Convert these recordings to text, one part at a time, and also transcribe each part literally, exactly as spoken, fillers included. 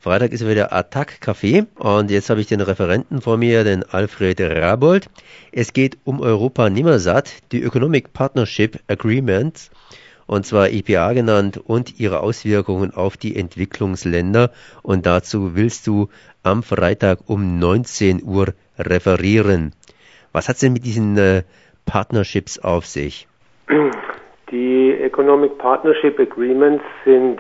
Freitag ist wieder Attac-Café und jetzt habe ich den Referenten vor mir, den Alfred Rabold. Es geht um Europa Nimmersatt, die Economic Partnership Agreements, und zwar E P A genannt, und ihre Auswirkungen auf die Entwicklungsländer. Und dazu willst du am Freitag um neunzehn Uhr referieren. Was hat es denn mit diesen äh, Partnerships auf sich? Die Economic Partnership Agreements sind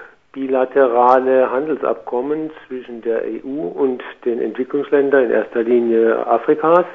bilaterale Handelsabkommen zwischen der E U und den Entwicklungsländern, in erster Linie Afrikas,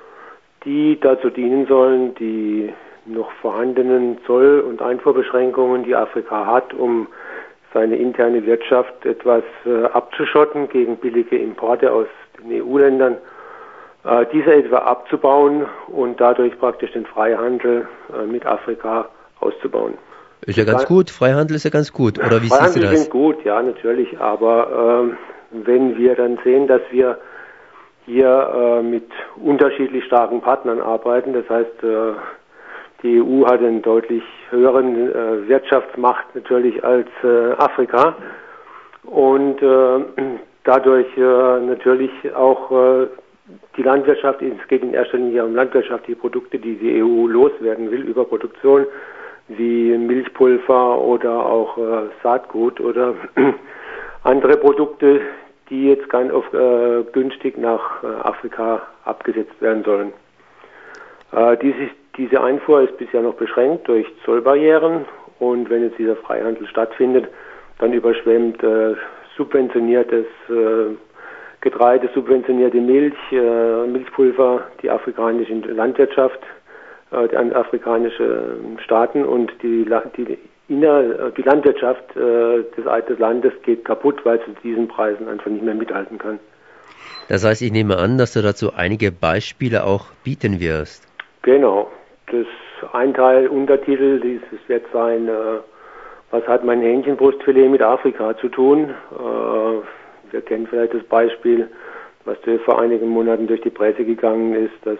die dazu dienen sollen, die noch vorhandenen Zoll- und Einfuhrbeschränkungen, die Afrika hat, um seine interne Wirtschaft etwas äh, abzuschotten gegen billige Importe aus den E U-Ländern, äh, diese etwa abzubauen und dadurch praktisch den Freihandel äh, mit Afrika auszubauen. Ist ja ganz gut, Freihandel ist ja ganz gut, oder wie Freihandel siehst du das? sind gut, ja, natürlich, aber ähm, wenn wir dann sehen, dass wir hier äh, mit unterschiedlich starken Partnern arbeiten, das heißt, äh, die E U hat einen deutlich höheren äh, Wirtschaftsmacht natürlich als äh, Afrika und äh, dadurch äh, natürlich auch äh, die Landwirtschaft, es geht in erster Linie um landwirtschaftliche Produkte, die die E U loswerden will über Produktion, wie Milchpulver oder auch äh, Saatgut oder andere Produkte, die jetzt ganz auf, äh, günstig nach äh, Afrika abgesetzt werden sollen. Äh, diese, diese Einfuhr ist bisher noch beschränkt durch Zollbarrieren, und wenn jetzt dieser Freihandel stattfindet, dann überschwemmt äh, subventioniertes äh, Getreide, subventionierte Milch, äh, Milchpulver, die afrikanische Landwirtschaft, die afrikanische Staaten, und die, die, inner, die Landwirtschaft äh, des, des Landes geht kaputt, weil sie zu diesen Preisen einfach nicht mehr mithalten kann. Das heißt, ich nehme an, dass du dazu einige Beispiele auch bieten wirst. Genau. Das ein Teil, Untertitel, dieses wird sein, äh, was hat mein Hähnchenbrustfilet mit Afrika zu tun? Äh, wir kennen vielleicht das Beispiel, was vor einigen Monaten durch die Presse gegangen ist, dass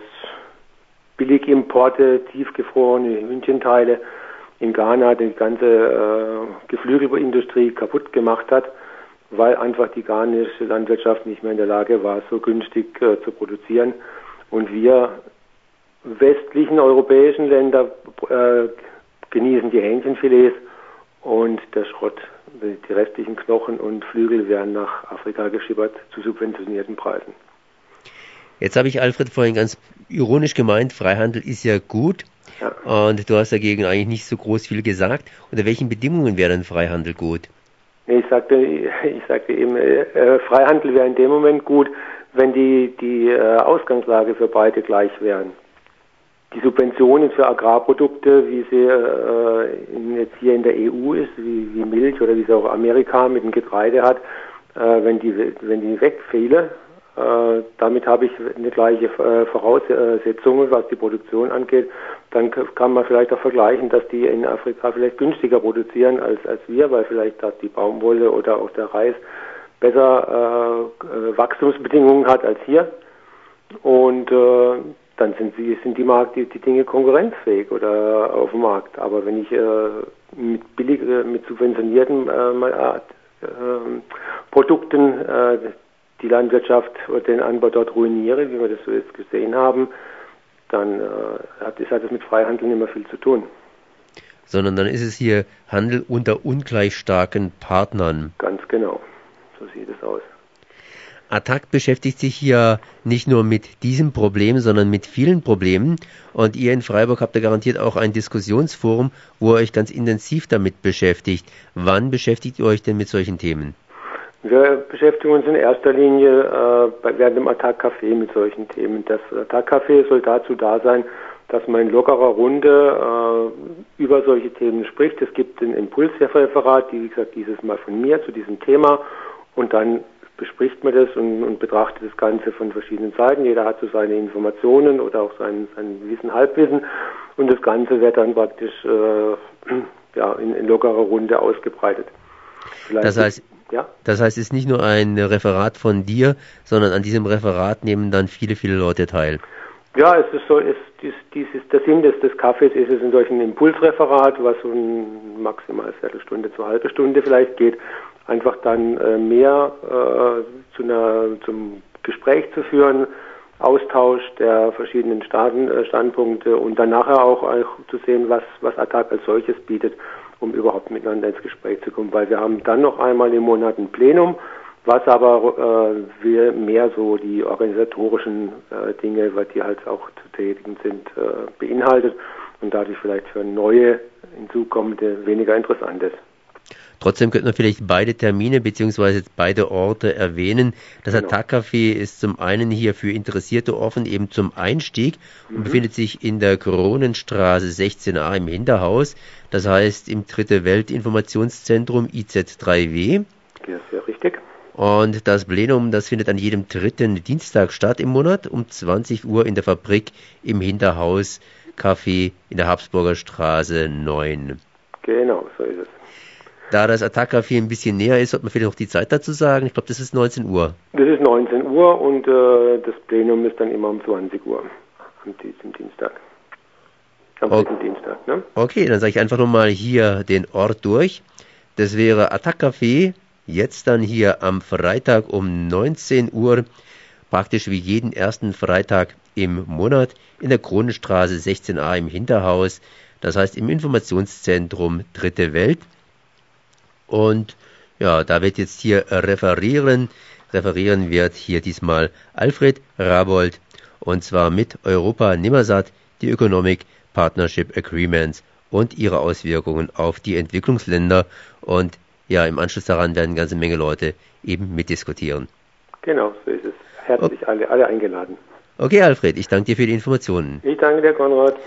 Billigimporte, tiefgefrorene Hühnchenteile in Ghana die ganze äh, Geflügelindustrie kaputt gemacht hat, weil einfach die ghanaische Landwirtschaft nicht mehr in der Lage war, so günstig äh, zu produzieren. Und wir westlichen europäischen Länder äh, genießen die Hähnchenfilets, und der Schrott, die restlichen Knochen und Flügel werden nach Afrika geschippert zu subventionierten Preisen. Jetzt habe ich, Alfred, vorhin ganz ironisch gemeint, Freihandel ist ja gut, ja. Und du hast dagegen eigentlich nicht so groß viel gesagt. Unter welchen Bedingungen wäre denn Freihandel gut? Nee, ich sagte, ich sagte eben, äh, Freihandel wäre in dem Moment gut, wenn die, die äh, Ausgangslage für beide gleich wären. Die Subventionen für Agrarprodukte, wie sie äh, in, jetzt hier in der E U ist, wie, wie Milch oder wie sie auch Amerika mit dem Getreide hat, äh, wenn die, wenn die wegfiele, Äh, damit habe ich eine gleiche äh, Voraussetzung, was die Produktion angeht. Dann k- kann man vielleicht auch vergleichen, dass die in Afrika vielleicht günstiger produzieren als, als wir, weil vielleicht dass die Baumwolle oder auch der Reis besser äh, Wachstumsbedingungen hat als hier. Und äh, dann sind, sie, sind die, Markt, die, die Dinge konkurrenzfähig oder auf dem Markt. Aber wenn ich äh, mit billig, äh, mit subventionierten äh, äh, Produkten äh, die Landwirtschaft oder den Anbau dort ruiniere, wie wir das so jetzt gesehen haben, dann äh, hat, ist, hat das mit Freihandel nicht mehr viel zu tun. Sondern dann ist es hier Handel unter ungleich starken Partnern. Ganz genau, so sieht es aus. Attac beschäftigt sich hier nicht nur mit diesem Problem, sondern mit vielen Problemen. Und ihr in Freiburg habt ja garantiert auch ein Diskussionsforum, wo ihr euch ganz intensiv damit beschäftigt. Wann beschäftigt ihr euch denn mit solchen Themen? Wir beschäftigen uns in erster Linie äh, bei, während dem Attac-Café mit solchen Themen. Das Attac-Café soll dazu da sein, dass man in lockerer Runde äh, über solche Themen spricht. Es gibt ein Impulsreferat, die, wie gesagt, dieses Mal von mir zu diesem Thema, und dann bespricht man das und, und betrachtet das Ganze von verschiedenen Seiten. Jeder hat so seine Informationen oder auch sein, sein Wissen, Halbwissen, und das Ganze wird dann praktisch äh, ja, in, in lockerer Runde ausgebreitet. Vielleicht das heißt, Ja. Das heißt, es ist nicht nur ein Referat von dir, sondern an diesem Referat nehmen dann viele, viele Leute teil. Ja, es ist so, es, dies, dies ist der Sinn des, des Kaffees, ist es in solchen Impulsreferat, was so ein maximal Viertelstunde zur halbe Stunde vielleicht geht. einfach dann äh, mehr äh, zu einer, zum Gespräch zu führen, Austausch der verschiedenen Staaten, äh, Standpunkte und dann nachher auch, auch zu sehen, was, was Attac als solches bietet, um überhaupt miteinander ins Gespräch zu kommen, weil wir haben dann noch einmal im Monat ein Plenum, was aber äh, wir mehr so die organisatorischen äh, Dinge, weil die halt auch zu tätigen sind, äh, beinhaltet und dadurch vielleicht für neue hinzukommende weniger interessant ist. Trotzdem könnte man vielleicht beide Termine bzw. beide Orte erwähnen. Das Genau. Attac-Café ist zum einen hier für Interessierte offen, eben zum Einstieg und Mhm. befindet sich in der Kronenstraße sechzehn a im Hinterhaus. Das heißt im Dritte Welt Informationszentrum I Z drei W. Ja, sehr richtig. Und das Plenum, das findet an jedem dritten Dienstag statt im Monat um zwanzig Uhr in der Fabrik im Hinterhaus Café in der Habsburger Straße neun. Genau, so ist es. Da das Attac-Café ein bisschen näher ist, sollte man vielleicht noch die Zeit dazu sagen. Ich glaube, das ist neunzehn Uhr. Das ist neunzehn Uhr und äh, das Plenum ist dann immer um zwanzig Uhr am diesem Dienstag. Am Okay. dritten Dienstag, ne? Okay, dann sage ich einfach nochmal hier den Ort durch. Das wäre Attac-Café, jetzt dann hier am Freitag um neunzehn Uhr, praktisch wie jeden ersten Freitag im Monat in der Kronenstraße sechzehn a im Hinterhaus. Das heißt im Informationszentrum Dritte Welt. Und ja, da wird jetzt hier referieren. Referieren wird hier diesmal Alfred Rabold und zwar mit Europa Nimmersatt, die Economic Partnership Agreements und ihre Auswirkungen auf die Entwicklungsländer. Und ja, im Anschluss daran werden eine ganze Menge Leute eben mitdiskutieren. Genau, so ist es. Herzlich okay. alle, alle eingeladen. Okay, Alfred, ich danke dir für die Informationen. Ich danke dir, Konrad.